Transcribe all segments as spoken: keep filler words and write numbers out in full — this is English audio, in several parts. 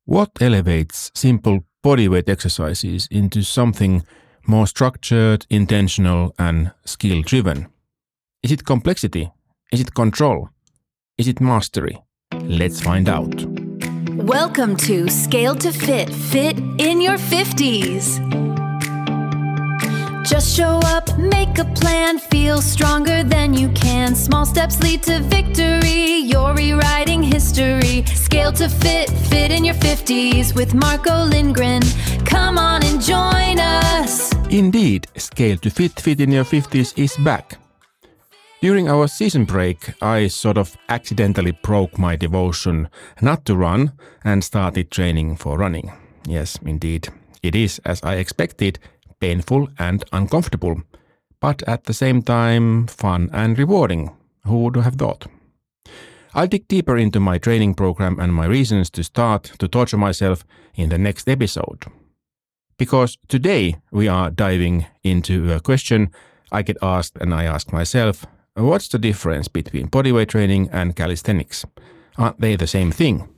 What elevates simple bodyweight exercises into something more structured, intentional, and skill-driven? Is it complexity? Is it control? Is it mastery? Let's find out. Welcome to Scale to Fit, Fit in your fifties. Just show up, make a plan, feel stronger than you can. Small steps lead to victory, you're rewriting history. Scale to Fit, Fit in your fifties with Marco Lindgren. Come on and join us. Indeed, Scale to Fit, Fit in your fifties is back. During our season break, I sort of accidentally broke my devotion not to run and started training for running. Yes, indeed, it is, as I expected, painful and uncomfortable, but at the same time fun and rewarding. Who would have thought? I'll dig deeper into my training program and my reasons to start to torture myself in the next episode. Because today we are diving into a question I get asked and I ask myself, what's the difference between bodyweight training and calisthenics? Aren't they the same thing?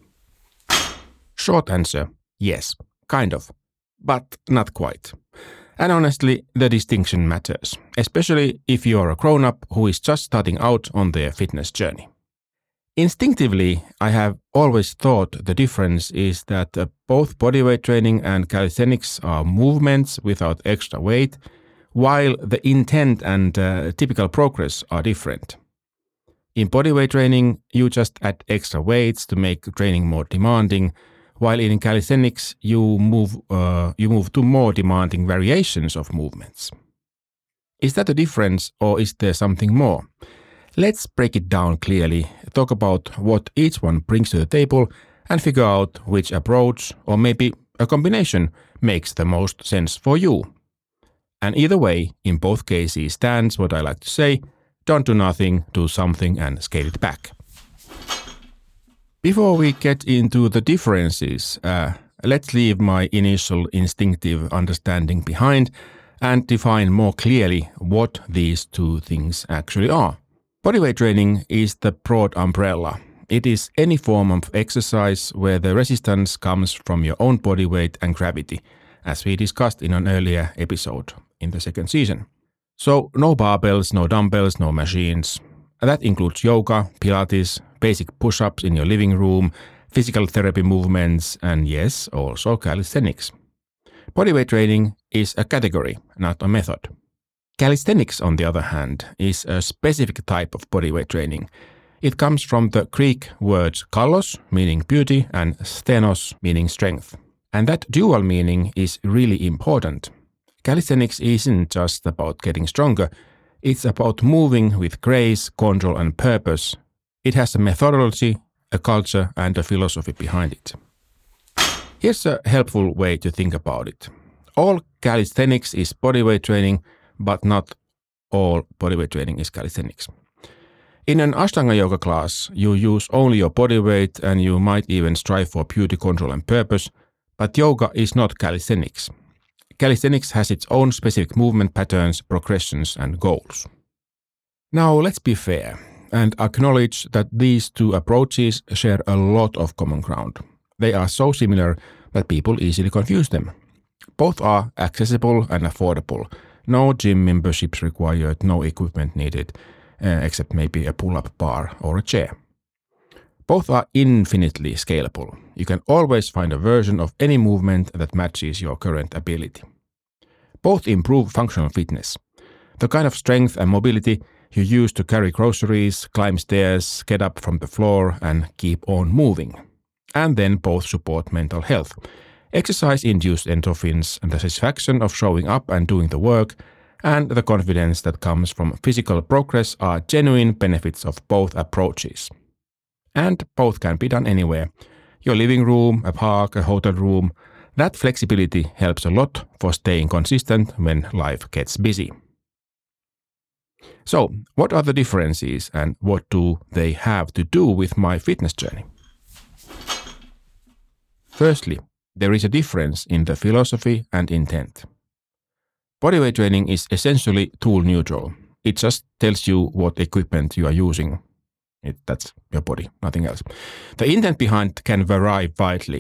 Short answer, yes, kind of, but not quite. And honestly, the distinction matters, especially if you are a grown-up who is just starting out on their fitness journey. Instinctively, I have always thought the difference is that uh, both bodyweight training and calisthenics are movements without extra weight, while the intent and uh, typical progress are different. In bodyweight training, you just add extra weights to make training more demanding, while in calisthenics, you move uh, you move to more demanding variations of movements. Is that a difference, or is there something more? Let's break it down clearly, talk about what each one brings to the table, and figure out which approach, or maybe a combination, makes the most sense for you. And either way, in both cases stands what I like to say, don't do nothing, do something and scale it back. Before we get into the differences, uh, let's leave my initial instinctive understanding behind and define more clearly what these two things actually are. Bodyweight training is the broad umbrella. It is any form of exercise where the resistance comes from your own body weight and gravity, as we discussed in an earlier episode in the second season. So no barbells, no dumbbells, no machines. That includes yoga, Pilates, basic push-ups in your living room, physical therapy movements, and yes, also calisthenics. Bodyweight training is a category, not a method. Calisthenics, on the other hand, is a specific type of bodyweight training. It comes from the Greek words kalos, meaning beauty, and stenos, meaning strength. And that dual meaning is really important. Calisthenics isn't just about getting stronger, it's about moving with grace, control, and purpose. It has a methodology, a culture, and a philosophy behind it. Here's a helpful way to think about it. All calisthenics is bodyweight training, but not all bodyweight training is calisthenics. In an Ashtanga yoga class, you use only your body weight and you might even strive for beauty, control, and purpose, but yoga is not calisthenics. Calisthenics has its own specific movement patterns, progressions, and goals. Now let's be fair and acknowledge that these two approaches share a lot of common ground. They are so similar that people easily confuse them. Both are accessible and affordable. No gym memberships required, no equipment needed, uh, except maybe a pull-up bar or a chair. Both are infinitely scalable. You can always find a version of any movement that matches your current ability. Both improve functional fitness, the kind of strength and mobility you use to carry groceries, climb stairs, get up from the floor, and keep on moving. And then both support mental health. Exercise-induced endorphins and the satisfaction of showing up and doing the work, and the confidence that comes from physical progress are genuine benefits of both approaches. And both can be done anywhere. Your living room, a park, a hotel room. That flexibility helps a lot for staying consistent when life gets busy. So, what are the differences and what do they have to do with my fitness journey? Firstly, there is a difference in the philosophy and intent. Bodyweight training is essentially tool neutral. It just tells you what equipment you are using. It, that's your body, nothing else. The intent behind can vary widely.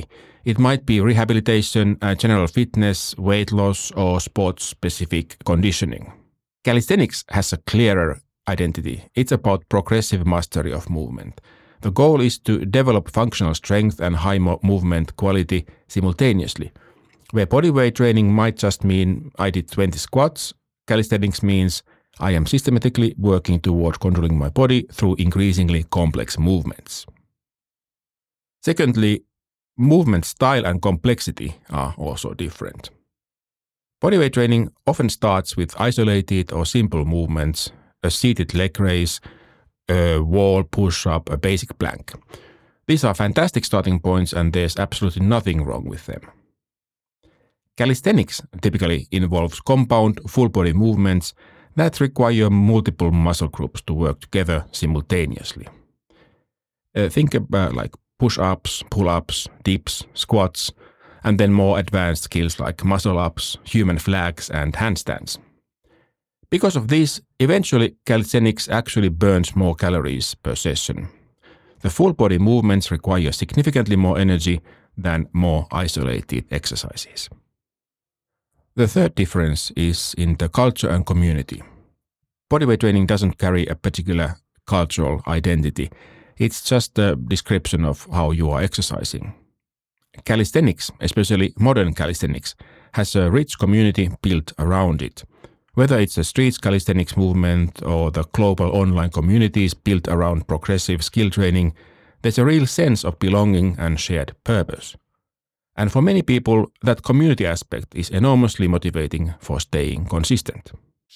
It might be rehabilitation, uh, general fitness, weight loss, or sports-specific conditioning. Calisthenics has a clearer identity. It's about progressive mastery of movement. The goal is to develop functional strength and high mo- movement quality simultaneously. Where bodyweight training might just mean I did twenty squats, calisthenics means I am systematically working toward controlling my body through increasingly complex movements. Secondly, movement style and complexity are also different. Bodyweight training often starts with isolated or simple movements, a seated leg raise, a wall push-up, a basic plank. These are fantastic starting points and there's absolutely nothing wrong with them. Calisthenics typically involves compound full-body movements that require multiple muscle groups to work together simultaneously. Uh, think about like push-ups, pull-ups, dips, squats, and then more advanced skills like muscle-ups, human flags, and handstands. Because of this, eventually calisthenics actually burns more calories per session. The full-body movements require significantly more energy than more isolated exercises. The third difference is in the culture and community. Bodyweight training doesn't carry a particular cultural identity. It's just a description of how you are exercising. Calisthenics, especially modern calisthenics, has a rich community built around it. Whether it's the street calisthenics movement or the global online communities built around progressive skill training, there's a real sense of belonging and shared purpose. And for many people, that community aspect is enormously motivating for staying consistent.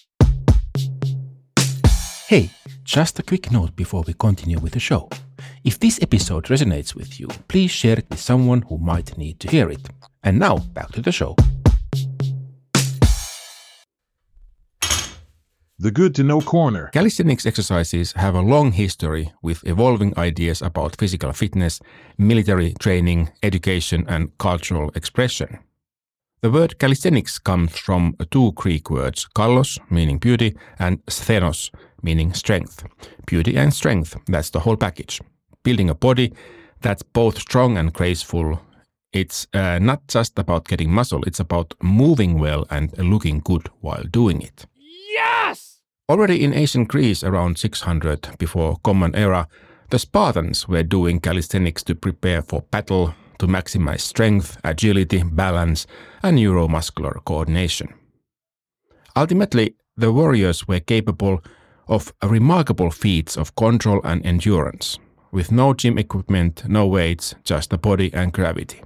Hey, just a quick note before we continue with the show. If this episode resonates with you, please share it with someone who might need to hear it. And now, back to the show. The Good to Know Corner. Calisthenics exercises have a long history with evolving ideas about physical fitness, military training, education, and cultural expression. The word calisthenics comes from two Greek words, kallos, meaning beauty, and sthenos, meaning strength. Beauty and strength, that's the whole package. Building a body that's both strong and graceful. It's uh, not just about getting muscle, it's about moving well and looking good while doing it. Yes! Already in ancient Greece around six hundred before Common Era, the Spartans were doing calisthenics to prepare for battle, to maximize strength, agility, balance, and neuromuscular coordination. Ultimately, the warriors were capable of remarkable feats of control and endurance, with no gym equipment, no weights, just the body and gravity.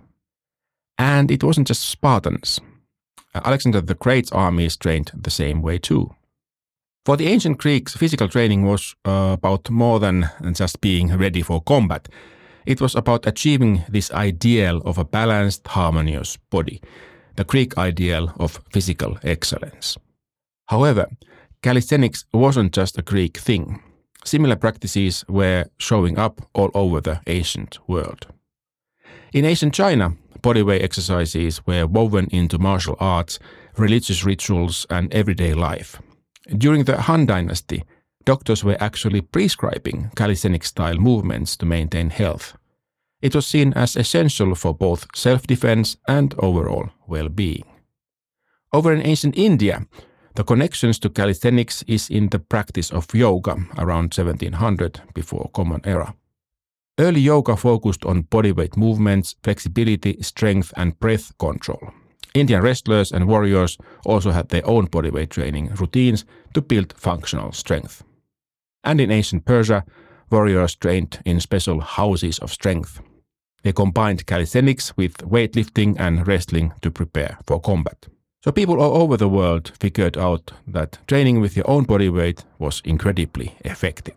And it wasn't just Spartans. Alexander the Great's armies trained the same way too. For the ancient Greeks, physical training was uh, about more than just being ready for combat. It was about achieving this ideal of a balanced, harmonious body, the Greek ideal of physical excellence. However, calisthenics wasn't just a Greek thing. Similar practices were showing up all over the ancient world. In ancient China, bodyweight exercises were woven into martial arts, religious rituals, and everyday life. During the Han Dynasty, doctors were actually prescribing calisthenic-style movements to maintain health. It was seen as essential for both self-defense and overall well-being. Over in ancient India, the connections to calisthenics is in the practice of yoga around seventeen hundred before Common Era. Early yoga focused on bodyweight movements, flexibility, strength, and breath control. Indian wrestlers and warriors also had their own bodyweight training routines to build functional strength. And in ancient Persia, warriors trained in special houses of strength. They combined calisthenics with weightlifting and wrestling to prepare for combat. So people all over the world figured out that training with your own body weight was incredibly effective.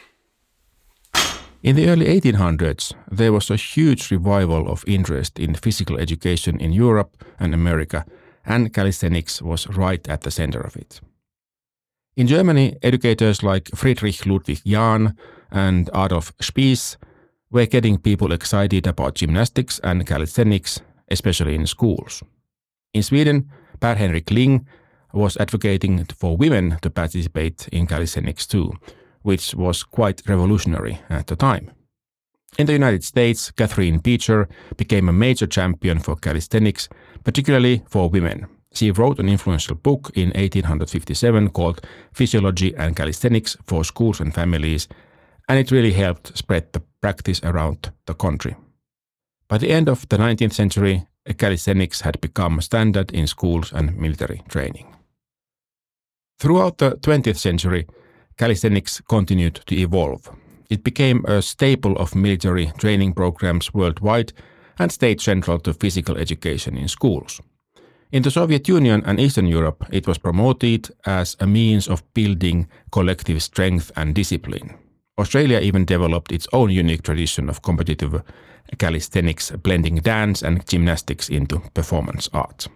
In the early eighteen hundreds, there was a huge revival of interest in physical education in Europe and America, and calisthenics was right at the center of it. In Germany, educators like Friedrich Ludwig Jahn and Adolf Spiess were getting people excited about gymnastics and calisthenics, especially in schools. In Sweden, Per-Henrik Ling was advocating for women to participate in calisthenics too, which was quite revolutionary at the time. In the United States, Catherine Beecher became a major champion for calisthenics, particularly for women. She wrote an influential book in eighteen fifty-seven called Physiology and Calisthenics for Schools and Families, and it really helped spread the practice around the country. By the end of the nineteenth century, calisthenics had become standard in schools and military training. Throughout the twentieth century, calisthenics continued to evolve. It became a staple of military training programs worldwide and stayed central to physical education in schools. In the Soviet Union and Eastern Europe, it was promoted as a means of building collective strength and discipline. Australia even developed its own unique tradition of competitive calisthenics, blending dance and gymnastics into performance art.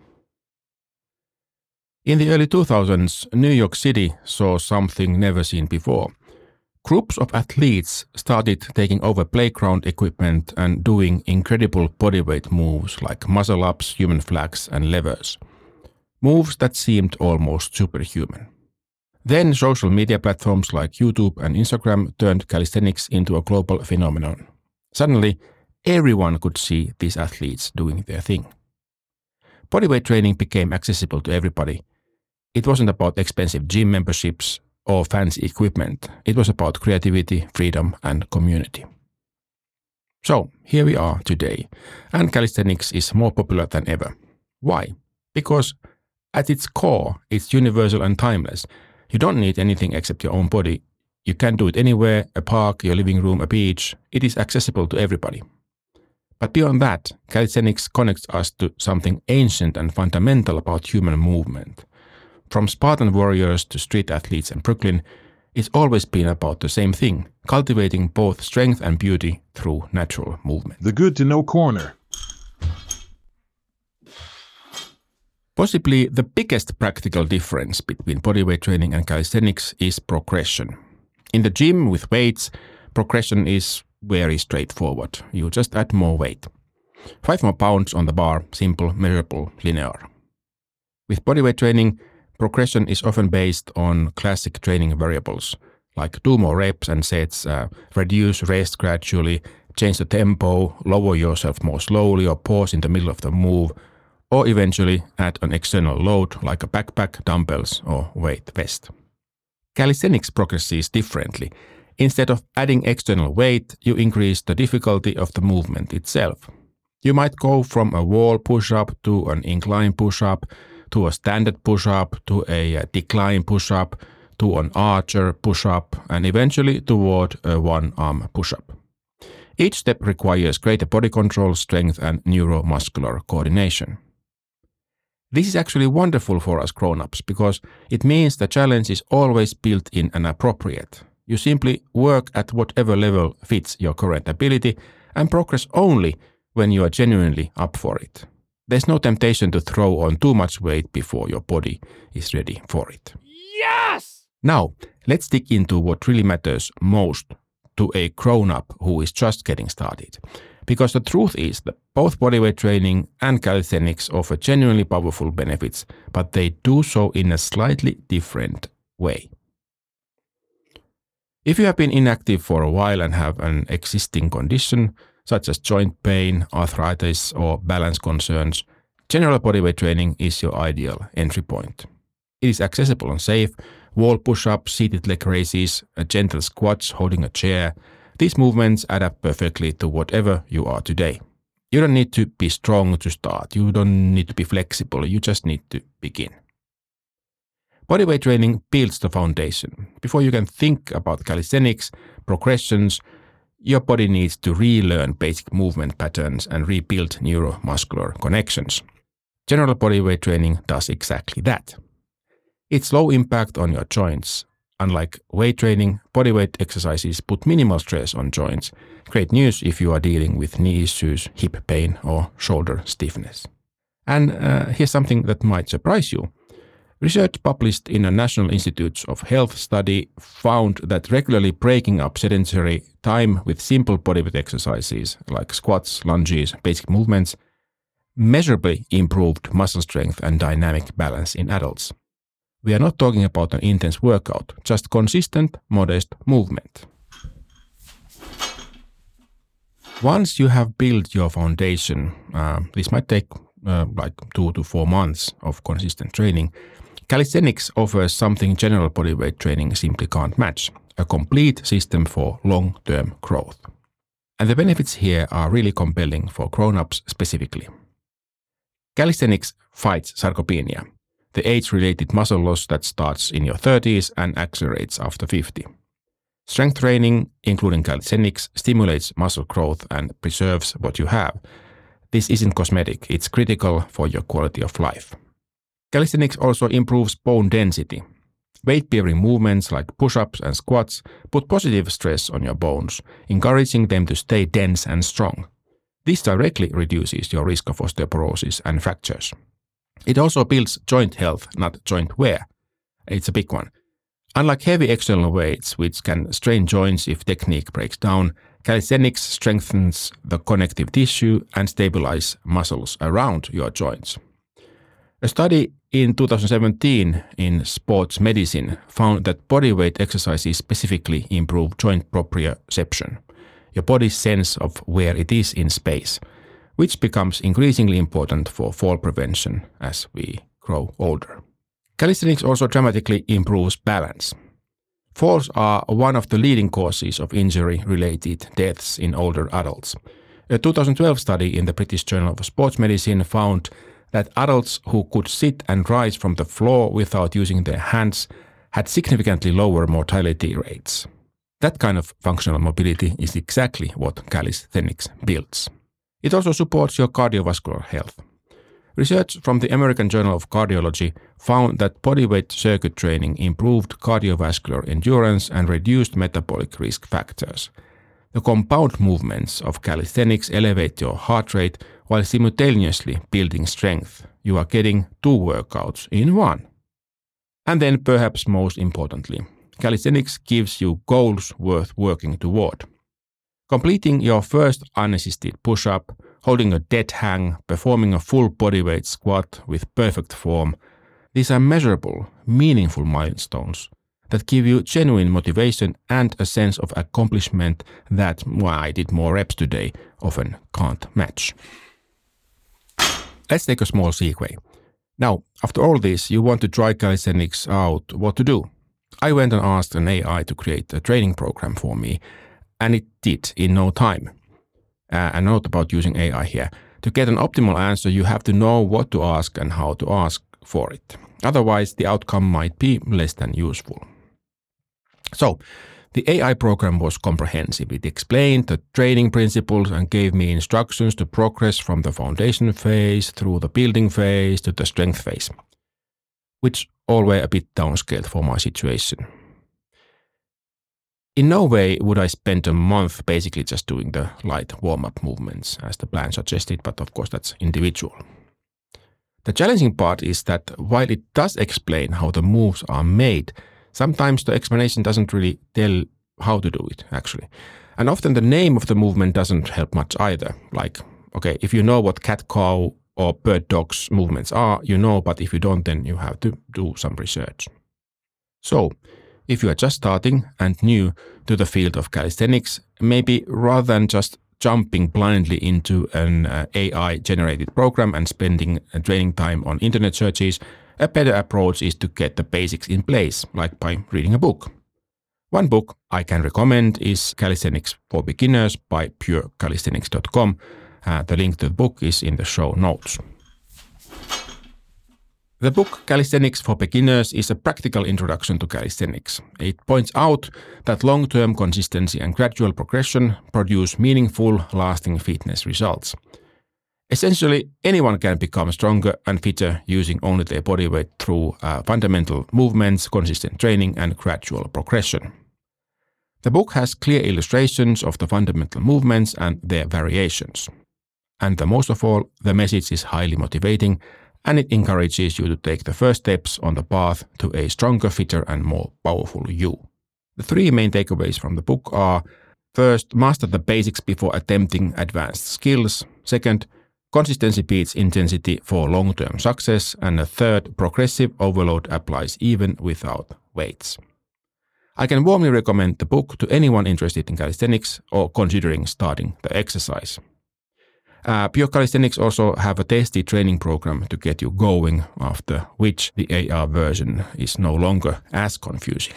In the early two thousands, New York City saw something never seen before. Groups of athletes started taking over playground equipment and doing incredible bodyweight moves like muscle-ups, human flags and levers. Moves that seemed almost superhuman. Then social media platforms like YouTube and Instagram turned calisthenics into a global phenomenon. Suddenly, everyone could see these athletes doing their thing. Bodyweight training became accessible to everybody. It wasn't about expensive gym memberships or fancy equipment. It was about creativity, freedom, and community. So, here we are today, and calisthenics is more popular than ever. Why? Because at its core, it's universal and timeless. You don't need anything except your own body. You can do it anywhere, a park, your living room, a beach. It is accessible to everybody. But beyond that, calisthenics connects us to something ancient and fundamental about human movement. From Spartan warriors to street athletes in Brooklyn, it's always been about the same thing, cultivating both strength and beauty through natural movement. The Good to Know Corner. Possibly the biggest practical difference between bodyweight training and calisthenics is progression. In the gym with weights, progression is very straightforward. You just add more weight. Five more pounds on the bar, simple, measurable, linear. With bodyweight training, progression is often based on classic training variables, like do more reps and sets, uh, reduce rest gradually, change the tempo, lower yourself more slowly or pause in the middle of the move, or eventually add an external load like a backpack, dumbbells, or weight vest. Calisthenics progresses differently. Instead of adding external weight, you increase the difficulty of the movement itself. You might go from a wall push-up to an incline push-up, to a standard push-up, to a decline push-up, to an archer push-up, and eventually toward a one-arm push-up. Each step requires greater body control, strength, and neuromuscular coordination. This is actually wonderful for us grown-ups because it means the challenge is always built in and appropriate. You simply work at whatever level fits your current ability and progress only when you are genuinely up for it. There's no temptation to throw on too much weight before your body is ready for it. Yes! Now, let's dig into what really matters most to a grown-up who is just getting started. Because the truth is that both bodyweight training and calisthenics offer genuinely powerful benefits, but they do so in a slightly different way. If you have been inactive for a while and have an existing condition, such as joint pain, arthritis, or balance concerns, general bodyweight training is your ideal entry point. It is accessible and safe. Wall push-ups, seated leg raises, a gentle squats holding a chair. These movements adapt perfectly to whatever you are today. You don't need to be strong to start. You don't need to be flexible. You just need to begin. Bodyweight training builds the foundation. Before you can think about calisthenics, progressions, your body needs to relearn basic movement patterns and rebuild neuromuscular connections. General bodyweight training does exactly that. It's low impact on your joints. Unlike weight training, bodyweight exercises put minimal stress on joints. Great news if you are dealing with knee issues, hip pain, or shoulder stiffness. And uh, here's something that might surprise you. Research published in a National Institutes of Health study found that regularly breaking up sedentary time with simple bodyweight exercises like squats, lunges, basic movements measurably improved muscle strength and dynamic balance in adults. We are not talking about an intense workout, just consistent, modest movement. Once you have built your foundation, uh, this might take uh, like two to four months of consistent training, calisthenics offers something general bodyweight training simply can't match, a complete system for long-term growth. And the benefits here are really compelling for grown-ups specifically. Calisthenics fights sarcopenia, the age-related muscle loss that starts in your thirties and accelerates after fifty. Strength training, including calisthenics, stimulates muscle growth and preserves what you have. This isn't cosmetic, it's critical for your quality of life. Calisthenics also improves bone density. Weight-bearing movements like push-ups and squats put positive stress on your bones, encouraging them to stay dense and strong. This directly reduces your risk of osteoporosis and fractures. It also builds joint health, not joint wear. It's a big one. Unlike heavy external weights, which can strain joints if technique breaks down, calisthenics strengthens the connective tissue and stabilizes muscles around your joints. A study in two thousand seventeen in Sports Medicine found that bodyweight exercises specifically improve joint proprioception, your body's sense of where it is in space, which becomes increasingly important for fall prevention as we grow older. Calisthenics also dramatically improves balance. Falls are one of the leading causes of injury-related deaths in older adults. A two thousand twelve study in the British Journal of Sports Medicine found that adults who could sit and rise from the floor without using their hands had significantly lower mortality rates. That kind of functional mobility is exactly what calisthenics builds. It also supports your cardiovascular health. Research from the American Journal of Cardiology found that bodyweight circuit training improved cardiovascular endurance and reduced metabolic risk factors. The compound movements of calisthenics elevate your heart rate while simultaneously building strength. You are getting two workouts in one. And then perhaps most importantly, calisthenics gives you goals worth working toward. Completing your first unassisted push-up, holding a dead hang, performing a full bodyweight squat with perfect form, these are measurable, meaningful milestones that give you genuine motivation and a sense of accomplishment that, well, I did more reps today, often can't match. Let's take a small segue. Now, after all this, you want to try calisthenics out, what to do? I went and asked an A I to create a training program for me, and it did in no time. Uh, a note about using A I here. To get an optimal answer, you have to know what to ask and how to ask for it. Otherwise, the outcome might be less than useful. So, the A I program was comprehensive. It explained the training principles and gave me instructions to progress from the foundation phase through the building phase to the strength phase, which all were a bit downscaled for my situation. In no way would I spend a month basically just doing the light warm-up movements as the plan suggested, but of course that's individual. The challenging part is that while it does explain how the moves are made, sometimes the explanation doesn't really tell how to do it, actually. And often the name of the movement doesn't help much either. Like, okay, if you know what cat-cow or bird-dog's movements are, you know, but if you don't, then you have to do some research. So, if you are just starting and new to the field of calisthenics, maybe rather than just jumping blindly into an uh, A I-generated program and spending uh, training time on internet searches, a better approach is to get the basics in place, like by reading a book. One book I can recommend is Calisthenics for Beginners by pure calisthenics dot com. Uh, the link to the book is in the show notes. The book Calisthenics for Beginners is a practical introduction to calisthenics. It points out that long-term consistency and gradual progression produce meaningful, lasting fitness results. Essentially, anyone can become stronger and fitter using only their body weight through uh, fundamental movements, consistent training, and gradual progression. The book has clear illustrations of the fundamental movements and their variations. And the most of all, the message is highly motivating, and it encourages you to take the first steps on the path to a stronger, fitter, and more powerful you. The three main takeaways from the book are: first, master the basics before attempting advanced skills; second, consistency beats intensity for long-term success; and a third, progressive overload applies even without weights. I can warmly recommend the book to anyone interested in calisthenics or considering starting the exercise. Uh, Pure Calisthenics also have a tasty training program to get you going, after which the A R version is no longer as confusing.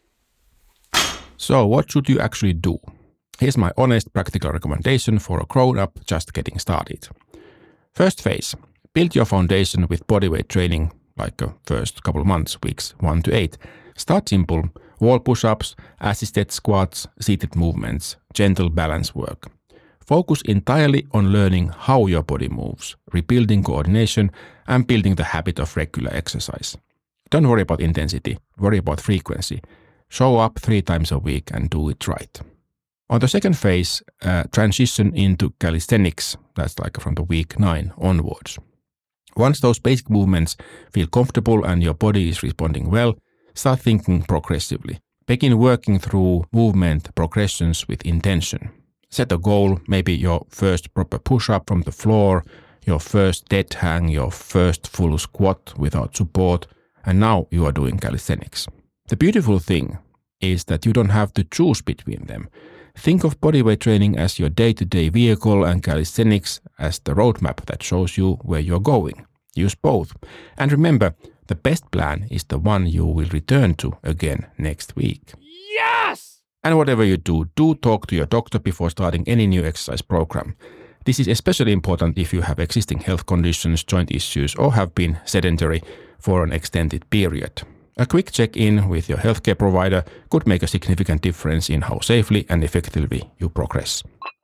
So what should you actually do? Here's my honest practical recommendation for a grown-up just getting started. First phase, build your foundation with bodyweight training, like the first couple of months, weeks one to eight. Start simple, wall push-ups, assisted squats, seated movements, gentle balance work. Focus entirely on learning how your body moves, rebuilding coordination, and building the habit of regular exercise. Don't worry about intensity, worry about frequency. Show up three times a week and do it right. On the second phase, uh, transition into calisthenics, that's like from the week nine onwards. Once those basic movements feel comfortable and your body is responding well, start thinking progressively. Begin working through movement progressions with intention. Set a goal, maybe your first proper push-up from the floor, your first dead hang, your first full squat without support, and now you are doing calisthenics. The beautiful thing is that you don't have to choose between them. Think of bodyweight training as your day-to-day vehicle and calisthenics as the roadmap that shows you where you're going. Use both. And remember, the best plan is the one you will return to again next week. Yes! And whatever you do, do talk to your doctor before starting any new exercise program. This is especially important if you have existing health conditions, joint issues, or have been sedentary for an extended period. A quick check-in with your healthcare provider could make a significant difference in how safely and effectively you progress.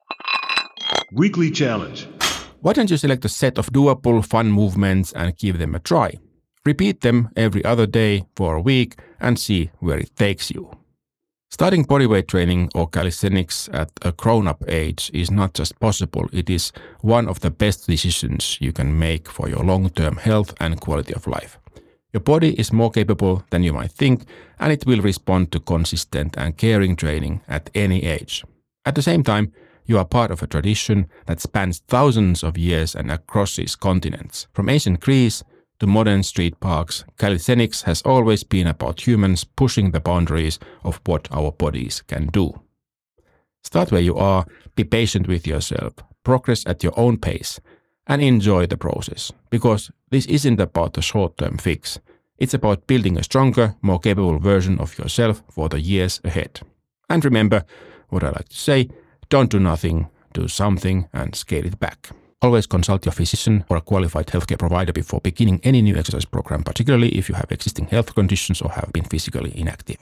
Weekly challenge. Why don't you select a set of doable, fun movements and give them a try? Repeat them every other day for a week and see where it takes you. Starting bodyweight training or calisthenics at a grown-up age is not just possible, it is one of the best decisions you can make for your long-term health and quality of life. Your body is more capable than you might think, and it will respond to consistent and caring training at any age. At the same time, you are part of a tradition that spans thousands of years and crosses continents. From ancient Greece to modern street parks, calisthenics has always been about humans pushing the boundaries of what our bodies can do. Start where you are, be patient with yourself, progress at your own pace, and enjoy the process, because this isn't about a short-term fix. It's about building a stronger, more capable version of yourself for the years ahead. And remember what I like to say, don't do nothing, do something and scale it back. Always consult your physician or a qualified healthcare provider before beginning any new exercise program, particularly if you have existing health conditions or have been physically inactive.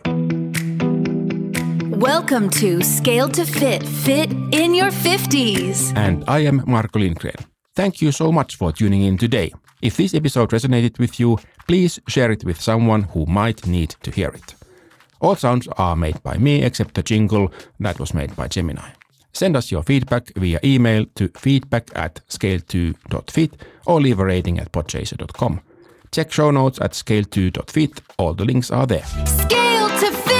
Welcome to Scale to Fit, Fit in your fifties. And I am Marko Lindgren. Thank you so much for tuning in today. If this episode resonated with you, please share it with someone who might need to hear it. All sounds are made by me except the jingle that was made by Gemini. Send us your feedback via email to feedback at scale two dot fit or leave a rating at podchaser dot com. Check show notes at scale two dot fit. All the links are there. Scale to Fit!